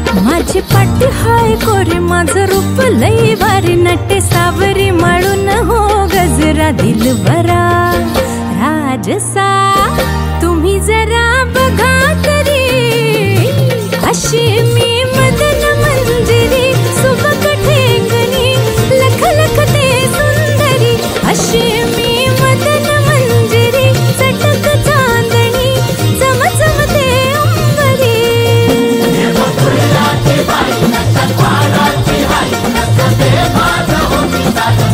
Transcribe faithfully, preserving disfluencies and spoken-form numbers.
माझी पाटी हाय कोरी माझं रूप लई भारी नटे सावरी माळून हो गजरा दिलबरा राजसा तुम्ही जरा बघा